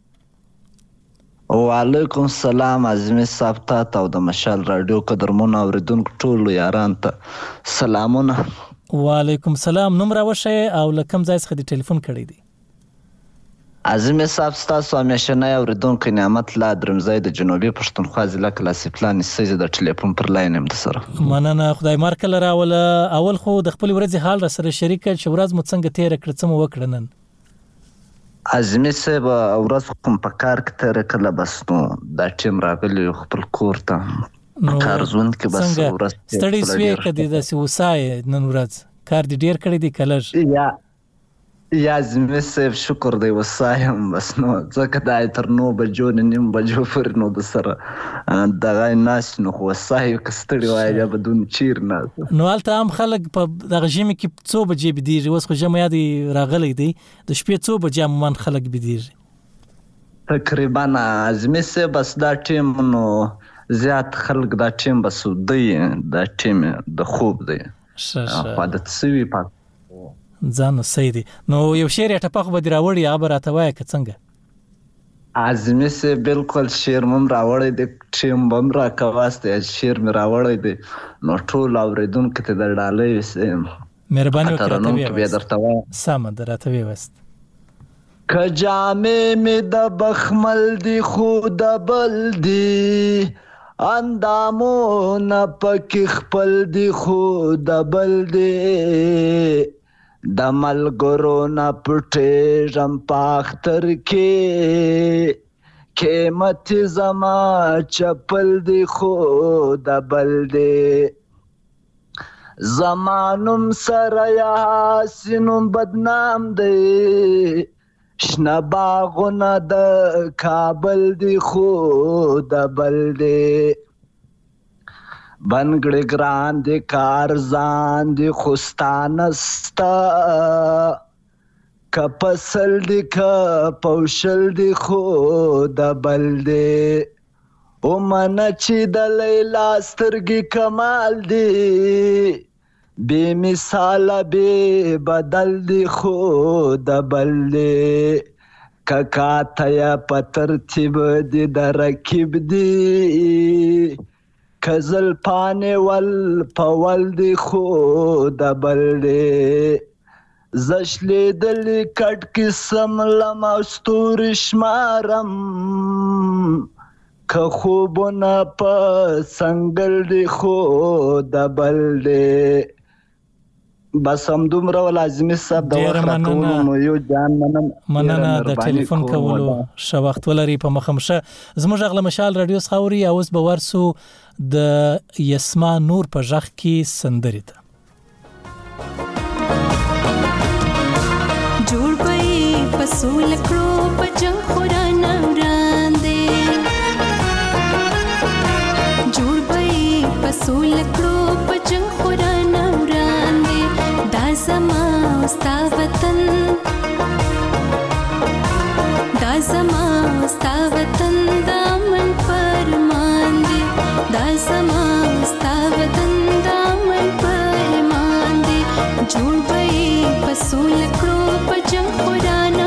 وعلیکم السلام عظیم صاحب ته او د مشال رادیو قدرمن اوریدونکو ټول یاران ته سلامونه وعلیکم السلام نوم راوشه او لکم ځای څخه د ټلیفون کړی دی عظیم صاحب تاسو همیشنه اوریدونکو نعمت لا درمزای د جنوبي پښتونخوا ضلع کلاسي پلان سیزه د ټلیفون پر لاین هم سره مننه خدای مارکل راوله اول خو د خپل ورځې حال را سره شریک چې ورځ مو څنګه تیر کړ څه مو وکړنن عظیم صاحب ورځ کوم په کار کې تیر کړل بس نو دا ټیم راغلی خپل کور ته کارزون کې بس ورځ ستړي سوي کدي د وسای نن ورځ کار دې ډیر کړی دی کلر یا عظیم صاحب شکر دی وسایم بس نو ځکه دا تر 9 بجو نیم بجو پر نو د سره دغه ناس نو وسای کستړي وای یا بدون چیر نه نو الته عام خلک په دغه جمی کې 2 بجې بدیږي اوس خو جمع یادي راغلی دی د شپې 2 بجې من خلک بدیږي تقریبا عظیم صاحب بس دا ټیم نو زیات خلک دا ټیم بس دی دا ټیم د خوب دی عادت سوي پات ځانو سیدی نو یو شعر ټپخ به دراوړی یا براته وای که څنګه عظیم سه بالکل شعر مم راوړی د ټیم بم را کواسته شعر مې راوړی دی نو ټول اوریدونکو ته درډالې وسم مهرباني وکړئ درته وای سم درته وست کجامه مې د بخمل دی خود بل دی اندامو نه پک خپل دی خود بل دی د ملګرو نه پټېږم پاختر کې قیمت زما چپل دی خو د بل دی زمانم سره یاسینم بدنام دی شنه باغونه د کابل دی خو د بل دی بنګړې ګران دي کارزان دي خوستانستا کپسل دي کپوشل دي خو د بل دي او من چې د لیلا سترګې کمال دي بے مثال بے بدل دي خو د بل دي ککا تیا پترتیب دي درکب دي کزل پانه ول پول دی خو د بل دی زشلی دلی کټ قسم لمستور شمارم که خوبونه په سنگل دی خو د بل دی بس هم دومره لازمي صاحب د وخت راکولو مو یو جان مننه د ټلیفون کولو ښه وخت ولري په مخمشه زموږ غل مشال رادیو څخاوري اوس به ورسو د یسما نور په ژغ کې سندرې ته جوړ پي پسول کړو په جنگ خورانه وړاندې جوړ پي پسول کړو په جنگ خورانه وړاندې دا زما ستا وطن دا زما ستا وطن دا من فرمان دی دا زما ستا وطن دا من فرمان دی جوړ پي پسول کړو په جنگ خورانه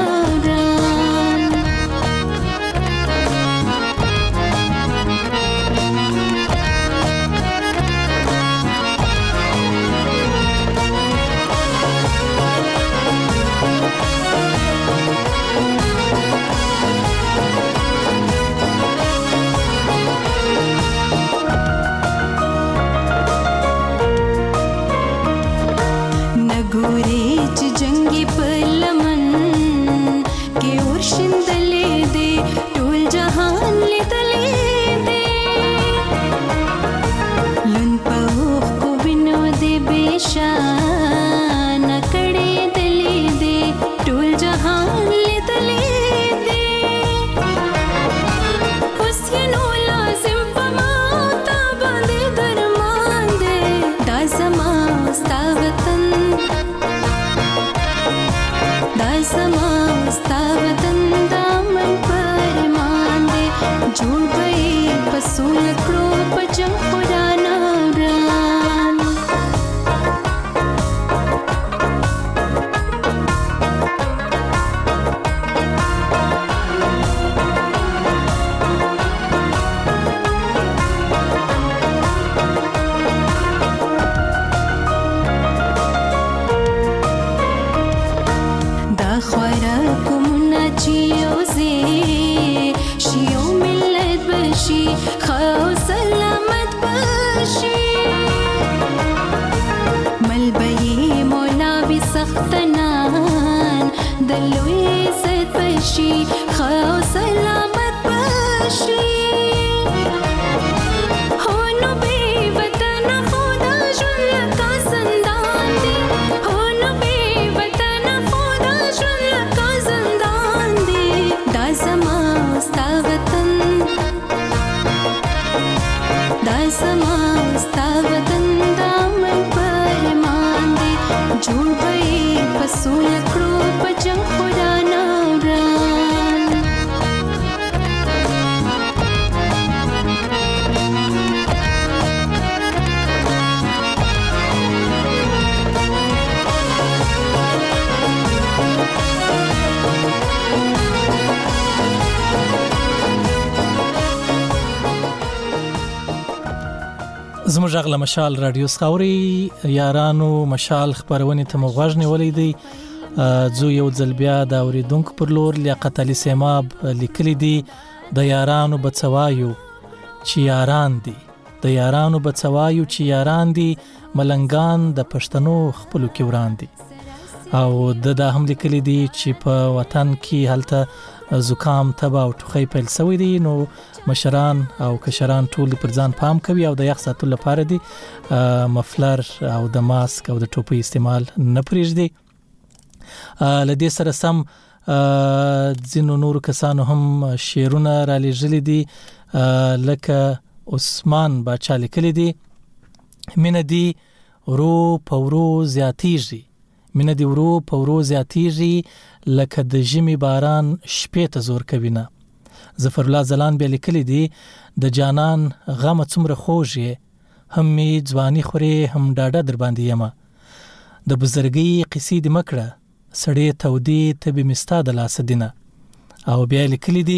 بشي خو سلامت بشي هونو بی وطن خدا ژوند لکه زندان دی هونو بی وطن خدا ژوند لکه زندان دی دا زما ستا وطن دا زما ستا وطن دا من پر ایمان دی جوړ به پسونه کړو په جنګ خدا نوران زموږ غږ له مشال رادیو خاوري یارانو مشال خبرونه ته مغوږ نیولې دی زو یو ځل بیا د اوریدونکو پر لور لیاقت علي سیماب لیکلي دي د یارانو بچوایو چې یاران دي د یارانو بچوایو چې یاران دي ملنګان د پښتنو خپل کې وران دي او د هم لیکلي دي چې په وطن کې هلته زکام تبا او ټوخی پیل شوی دي نو مشران او کشران ټول پر ځان پام کوي او د یخ ساتلو لپاره دي مفلر او د ماسک او د ټوپۍ استعمال نه پرېږدي لدې سره سم ځینو نور کسانو هم شعرونه را لېږلي دي لکه عثمان باچا لیکلي دي مینه دي ورو په ورو زیاتیږي مینه دي ورو په ورو زیاتیږي لکه د ژمي باران شپې ته زور کوي نه ظفر الله زلان بیا لیکلي دي د جانان غم څومره خوږ هم می ځواني خوري هم ډاډه در باندې یمه د بزرګي قصې د مکړه سړې تودې تبي مستا د لاس دینه او بیا لیکلي دي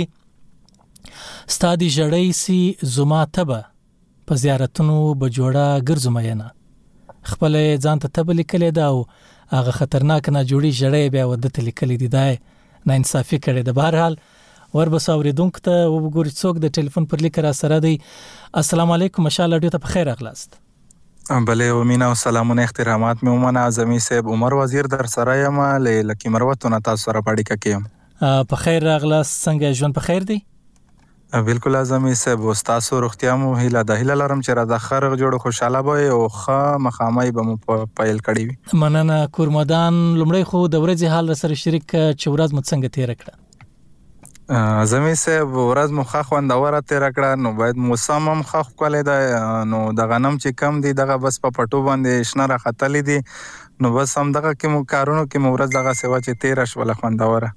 ستادي جړې سي زما تبه په زیارتونو بجوړه ګرځم ینه خپل ځان ته تبه لیکلي دا او هغه خطرناک نه جوړي جړې بیا ودته لیکلي دي دا نه انصافي کړي د بهر حال وربس اوریدونکو ته وګورئ څوک د ټلیفون پر لیک را سره دی السلام علیکم مشال اډیو ته په خیر اغلاست بله ومینا و سلامونه احترامات می ومنه اعظمي صاحب عمر وزیر در سره یم لکی مروتونه تاسو سره پاړی کیم په خیر اغلاست څنګه ژوند په خیر دی بالکل اعظمي صاحب تاسو روغتیا مو هیله د هیله لرم چې را د خرغ جوړ خوشاله به او خه مخامای به مو پایل کړی وي مننه کورمدان لمړی خو د ورځې حال سره شریک چې ورځ مو څنګه تیر کړه زمي صاحب ورځ مو خه خوندوره تیر کړه نو باید موسم هم خه کولای دا نو د غنم چې کم دی دغه بس په پټو باندې شنه را خطلې دي نو بس هم دغه کې مو کارونو کې مو ورځ دغه سیوا چې تیر شول خوندوره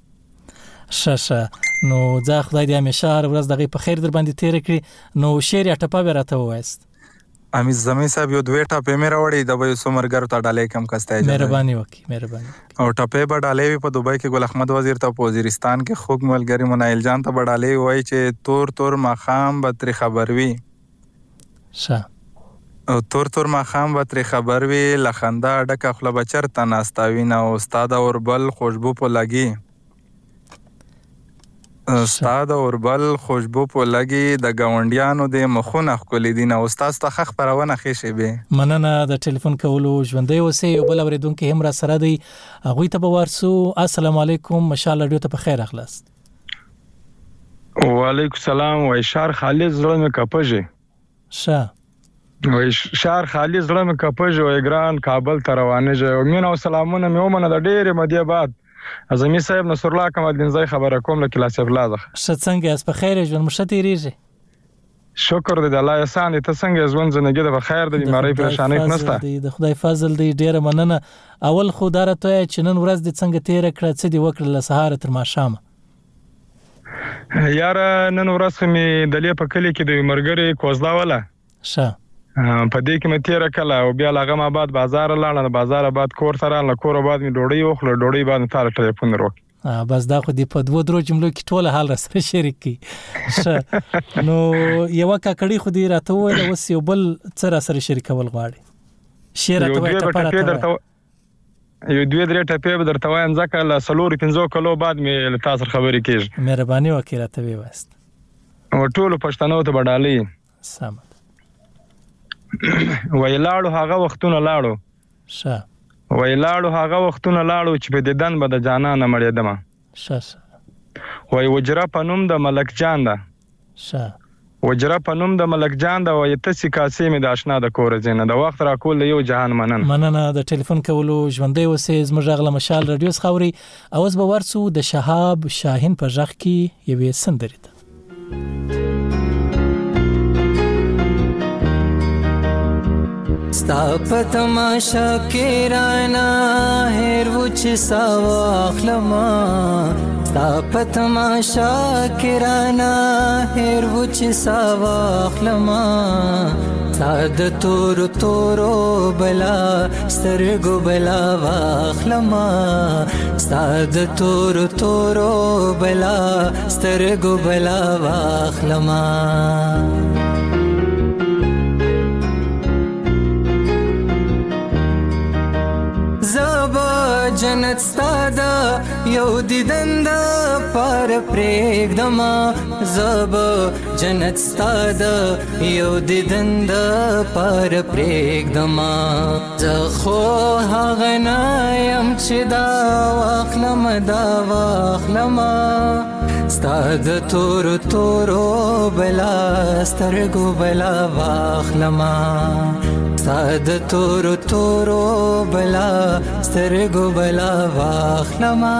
شه نو ځا خدای دې همیشه هر ورځ دغه په خیر در باندې تیر کړي نو شعر یا ټپه به راته وایست امیز زمي صاحب یو دوه ټپه مې راوړې د وې سومرګر ته ډالې کم کسته مهرباني وکي مهرباني او ټپه به ډالې په دوبۍ کې ګل احمد وزیر ته په وزیرستان کې خوګ ملګری منایل جان ته به ډالې وای چې تور مخام به تر خبر وي شه او تور مخام به تر خبر وي لخنده ډکه خپل بچر ته ناستاوي نه استاد اوربل خوشبو په لګي استاد اوربل خوشبو په لګي د گاونډیانو د مخونه خولې دي نه استاد ته خخ پرونه خېشي به مننه د ټلیفون کولو ژوندۍ اوسې یو بل اوریدونکو هم را سره دی هغه ته به ورسو السلام علیکم مشال اډیو ته په خیر اخلاص وعلیکم السلام و اشار خالد زړه مې کپجه شه و اشار خالد زړه مې کپجه و ګران کابل ته روانه جو مين او سلامونه مې ومنه د ډېر مدیه بعد اعظمي صاحب نصر الله کمال دین زای خبره کوم له کلاس افلاده ش څنګه اس په خیر ژوند مشته ریږي شکر دې الله احسان ته څنګه ژوند زندګي د خیر د بیماری پریشانی نشته د خدای فضل دی ډیره مننه اول خو دارته چې نن ورځ د څنګه تیر کړه څه دی وکړه له سهار تر ماښام یار نن ورځ مې د لې په کلی کې د مرګري کوزدا ولا شه په دې کې مې تیر کله او بیا لغه ما بعد بازار لاړم بازار بعد کور سره له کور بعد مې ډوډۍ وخوړه ډوډۍ بعد تار ټلیفون وروک بس دا خو دی په دوه درو جملو کې ټول حال سره شریک کی نو یو کاکړی خو دی راته وایي اوس یو بل سره شریکول غواړي شعر ته وایي یو دوه درې ټپې به درته وایم ځکه له 3-5 کلو بعد مې تاسو خبرې کیږي مهرباني وکړئ راته وایست او ټول پښتنو ته بدالي سم ویلاړو هغه وختونه لاړو شه ویلاړو هغه وختونه لاړو چې په ددن به د جانانه مړېدم شه وای وجره په نوم د ملک جان ده وجره په نوم د ملک جان ده وای تاسو کاسې مې د آشنا د کور زینه د وخت را کول یو جهان مننه د ټلیفون کولو ژوندۍ اوسې زموږ غله مشال رادیو خاوري اوس به ورسو د شهاب شاهین په ژغ کې یوې سندرې ته ستا په تماشا کې رانا هر وچ ساواخلما ستا په تماشا کې رانا هر وچ ساواخلما ساد تور تورو بلا سترګو بلا واخلما ساد تور تورو بلا سترګو بلا واخلما جنت ستادا یو دیدن دا پار پریگ دما زب جنت ستادا یو دیدن دا پار پریگ دما زخو هغنایم چی دا واخلما ستاد تور تورو بلا سترگو بلا واخلما ستاد تور تورو بلا سترگو بلا واخلما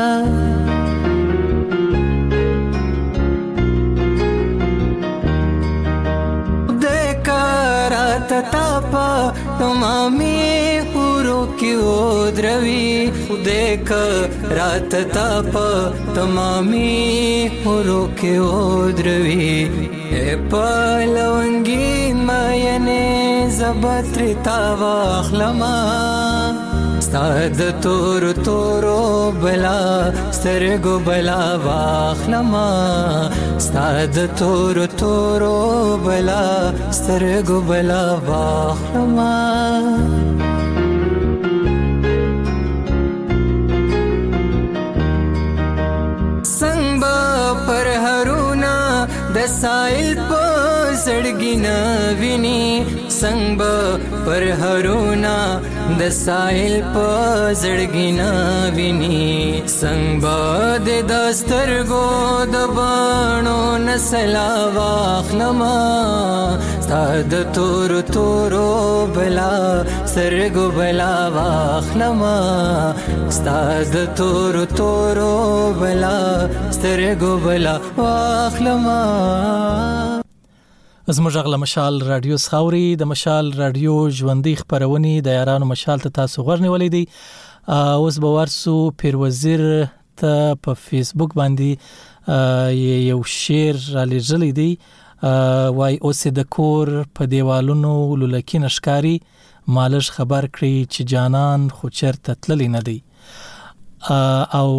دکارات تاپا تمامی پورو کی ودروی دکارات تاپا تمامی پورو کی ودروی پالونگی ماینه زبتری تاواخلما ستاد تور تورو بلا سترگو بلا واخلما ستاد تور تورو بلا سترگو بلا واخلما سنگ با پر هرونا د سایل په زړګي ویني څنګ پر هرونا د سایل په زړګي ویني څنګ د دسترګو د بانو نسلا واخلما ستاد تور تورو بلا سرګو بلا واخلما ستاد تور تورو بلا سترګو بلا واخلما زموږ غله مشال رادیو خاوري د مشال رادیو ژوندۍ خبرونه د یارانو مشال ته تاسو غوړنی ولیدي اوس به ورسو پیر وزیر ته په فیسبوک باندې یو شعر را لېږلی دی وای اوس د کور په دیوالونو لولکې نشکاری مالش خبر کړی چې جانان خو چرته تللی نه دی او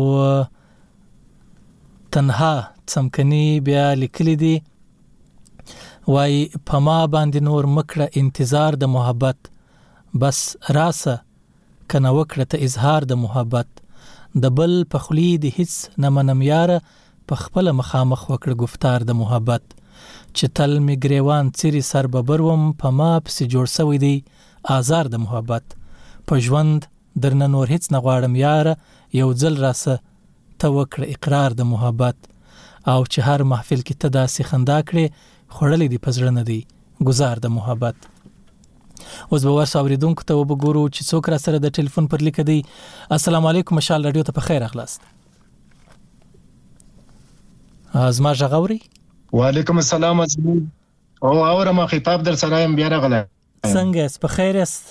تنها څمکني بیا لیکلی دی وای پما باندې نور مکړه انتظار د محبت بس راسه کنه وکړه ته اظهار د محبت د بل په خلی د هیڅ نه منم یاره په خپل مخامخ وکړه گفتار د محبت چې تل می گریوان چیرې سر ببروم پما پس جوړ سوی دی آزار د محبت په ژوند درنه نور هیڅ نه غواړم یاره یو ځل راسه ته وکړه اقرار د محبت او چې هر محفل کې ته داسې خندا کړې خړلې دی پزړه نه دی گزار د محبت اوس به ورسو اوریدونکو ته وګورو چې څوک را سره د ټلیفون پر لیک دی السلام علیکم مشال رادیو ته په خیر اخلاص ازما ژغوري وعلیکم السلام او اورم خطاب در سره ام بیا راغله څنګه اس په خیر است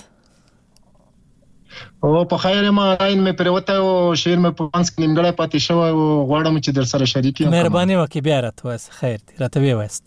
او په خیر ما عین مې پروته او شعر مې په پانس نیمګړی پاتې شو او غواړم چې در سره شریک یم مهرباني وکړئ بیا راته وایي خیر دی راته وایست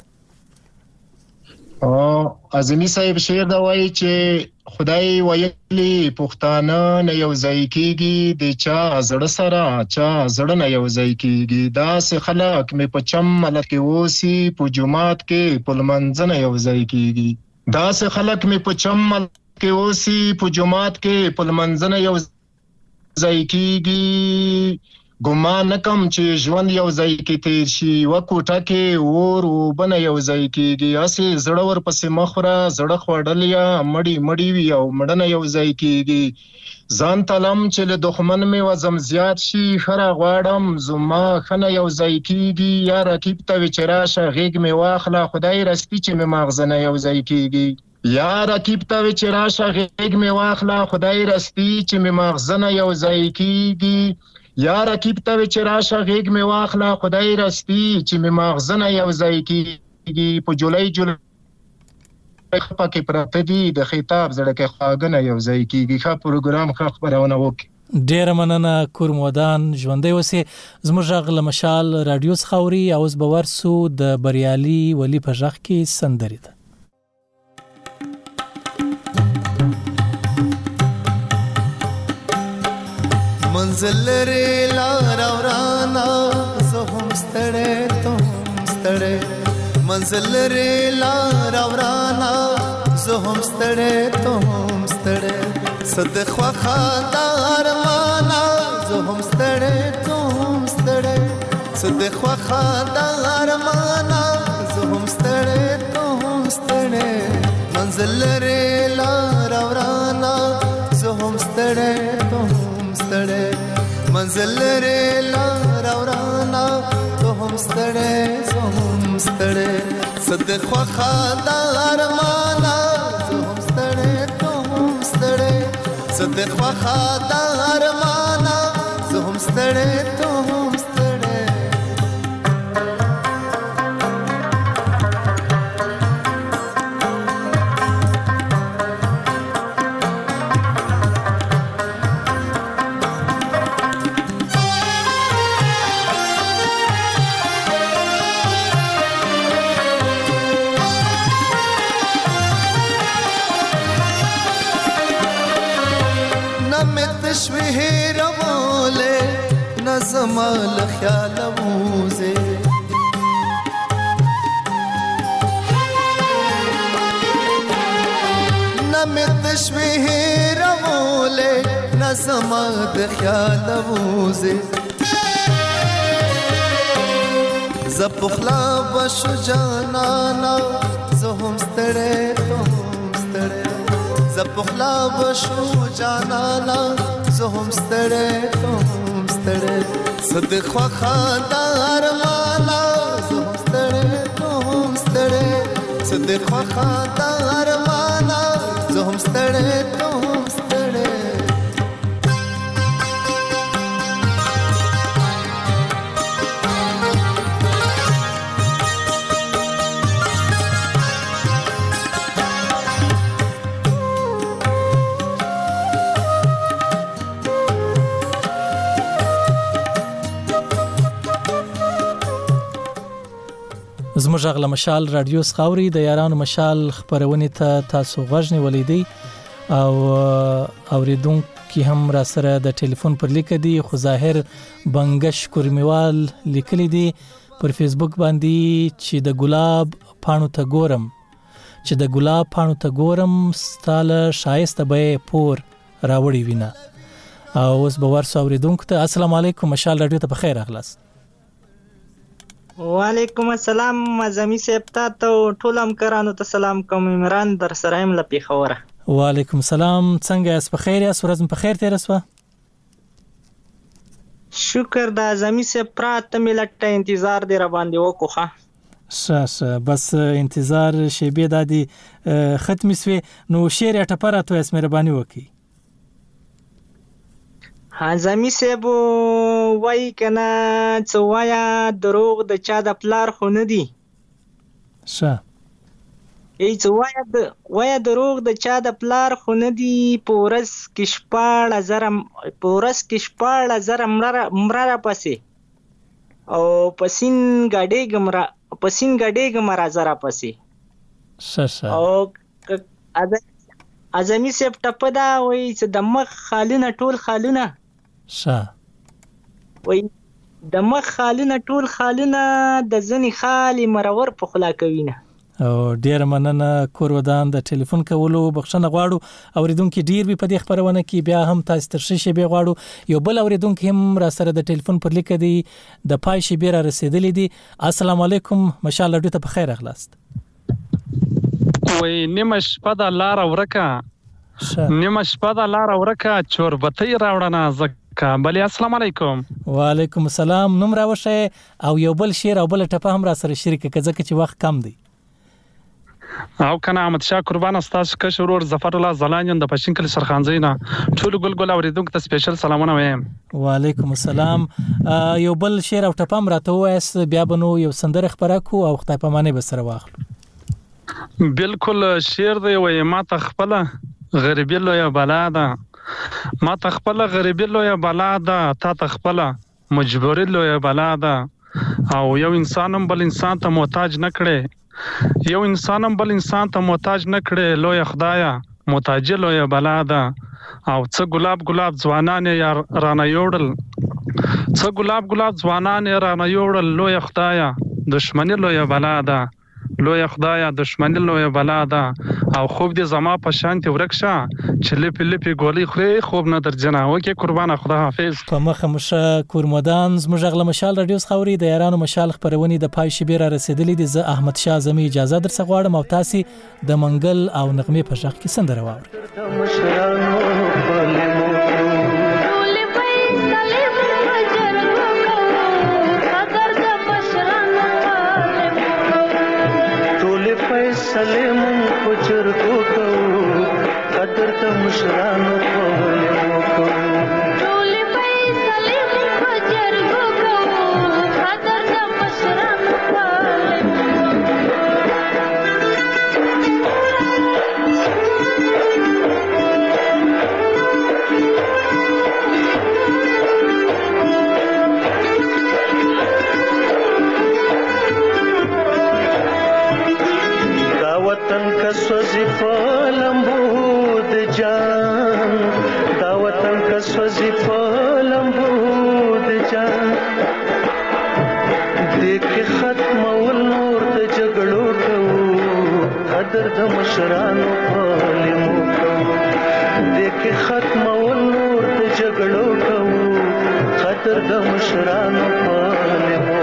او اعظمي صاحب شعر دا وایي چې خدای ویلي پښتانه نه یو ځای کیږي د چا زړه سره چا زړه نه یو ځای کیږي دا سه خلک مې په چم ملک اوسي په جمعات کې په منځ نه یو ځای کیږي دا سه خلک مې په چم کې اوسي په جمعات کې په منځ نه یو ځای کیږي ګمان نکم چې ژوند یو ځای کې تیر شي و کوټه کې اور وبنه یو ځای کېږي هسې زړه ورپسې مه خوره زړه خوړل یا مړی وي او مړنه یو ځای کېږي ځان تلم چې له دښمن مې وزم زیات شي ښه راغواړم زما ښه نه یو ځای کېږي یا رقیب ته وې چې راشه غېږ مې واخله خدای رستي چې مې ماغزه نه یو ځای کېږي یا رقیب ته وې چې راشه غېږ مې واخله خدای رستي چې مې ماغزه نه یو ځای کېږي یا رقیب ته وې چې راشه غېږ مې واخله خدای رستي چې مې ماغزه نه یو ځای کېږي په جولای پکې پراته دي د خطاب زړه کې خواږه نه یو ځای کېږي ښه پروګرام ښه خپرونه وکړي ډیره مننه کورمودان ژوندی اوسې زموږ غږ له مشال رادیو څخه اوري او اوس به ورسو د بریالي ولی په غږ کې سندرې ده منزل لري لار ورانا زه هم ستړی ته هم ستړی منزل لري لار ورانا زه هم ستړی ته هم ستړی صد خوخه د ارمانا زه هم ستړی ته هم ستړی صد خوخه د ارمانا زه هم ستړی ته هم ستړی منزل لري لار ورانا زه هم ستړی ته هم منزل لري لار ورانا ته هم ستړی زه هم ستړی صد خوخه د ارمانا زه هم ستړی ته هم ستړی صد خوخه د ارمانا زه هم ستړی ته هم ستړی زمال خیال موزه نمی تشویه رموله نزماد خیال موزه زپخلا بشو جانانا زهم ستره تهم ستره زپخلا بشو جانانا زهم ستره تهم ستره صد خوخه د ارمانا زهم ستړی ته هم ستړی صد خوخه د ارمانا زهم ستړی ته هم ستړی زموږ غږ له مشال رادیو څخه اوري د یارانو مشال خبرونې ته تاسو غوږ نیولې دی او اوریدونکو هم را سره د ټلیفون پر لیک دی خو ظاهر بنگش کورمیوال لیکلی دی پر فیسبوک باندې چې د ګلاب پانو ته ګورم ستاله شایسته به پور راوړی وینا او اوس به ورسو اوریدونکو ته السلام علیکم مشال رادیو ته بخیر اغلاس وعلیکم السلام مزمی صاحب ته ټول همکارانو ته سلام کوم عمران در سره یم له پیښوره وعلیکم السلام څنګه یاست په خیر یاست ورځ په خیر تیر شوه شکر د زمی صاحب پراته ملت انتظار دی را باندې وکوخه شه بس انتظار شیبه دادی ختم سوی نو شعر ټپره تو اس مهرباني وکي زمی صاحب وای کنه څه وایا دروغ د چا د پلار خو نه دی شه ای څه وایا دروغ د چا د پلار خو نه دی پورس کې شپاړه زره مړه پسې او پسین ګډې ګمرا زره پسې شه او ازمی صاحب ټپه دا وای چې د مخ خالونه ټول خالونه شه وای د مخ خالونه ټول خالونه د ځنی خالي مرور په خلا کوي نه او ډیر مننه کور ودان د ټلیفون کولو بخښنه غواړو اوریدونکو ډیر به په دې خبرونه کې بیا هم تاسو تر شي به غواړو یو بل اوریدونکو هم را سره د ټلیفون پر لیک دی د پای شي بیره رسیدلې دي السلام علیکم مشال ډوته په خیر اخلاص وای نیمه شپه د لار ورکه نیمه شپه د لار ورکه چوربتي راوړنه زکه بلی السلام علیکم وعلیکم السلام نوم راوشه او یو بل شعر او بل ټپه هم را سره شریک کړه چې وخت کم دی او کنه احمد شاه قربان استاد کشورور ظفر الله زلانین د پښین کلی سرخانزینا ټول ګل اوریدونکو ته سپیشل سلامونه وایم وعلیکم السلام یو بل شعر او ټپم راته وایس بیا بنو یو سندره خبره کو او خدای په معنی به سره واخلو بالکل شعر دی وای ما تخپل غریبی لوی بلا ده ما تخپل غریبی لوی بلا ده تا تخپل مجبوری لوی بلا ده او یو انسانم بل انسان ته محتاج نه کړي یو انسانم بل انسان ته محتاج نه کړي لوی خدایا محتاج لوی بلا ده او څه ګلاب ځوانان رانه یوړل څه ګلاب ځوانان رانه یوړل لوی خدایا دشمنی لوی بلا ده لوی خدایا دشمنی لوی بلا ده او خوب دې زما په شانتي ورکشه چې لپی ګولې خوري خوب نه درځنه وکي قربانه خدا حافظ په مخه مشه کورمدان زموږ غل مشال رادیو خوري د یارانو مشال خبرونی د پای شي بیره رسیدلې دي زه احمد شاه زمي اجازه درڅ غواړم او تاسو د منګل او نغمه په شخ کې سندره واورئ سلیم پچر کو قدر ته مشرانو کولې کو ټول په سلیم پچر کو قدر ته مشرانو وطن کا سوزی فلمبود جان دا وطن کا سوزی فلمبود جان دیکھ ختم ول نور د جګړو کو قدر د مشرانو پالمو کو دیکھ ختم ول نور د جګړو کو قدر د مشرانو پالمو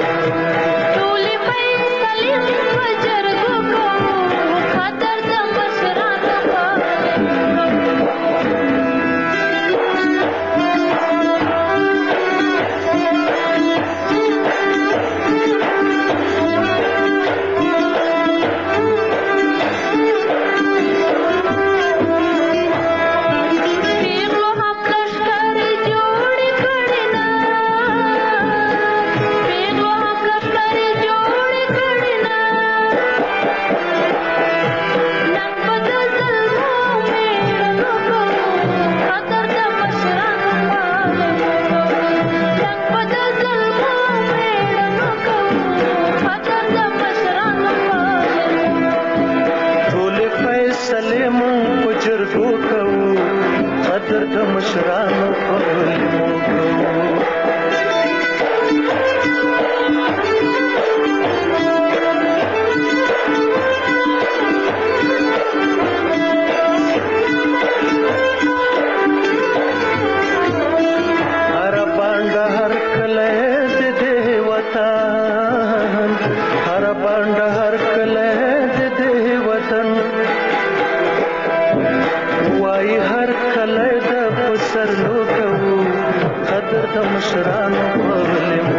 مشرانو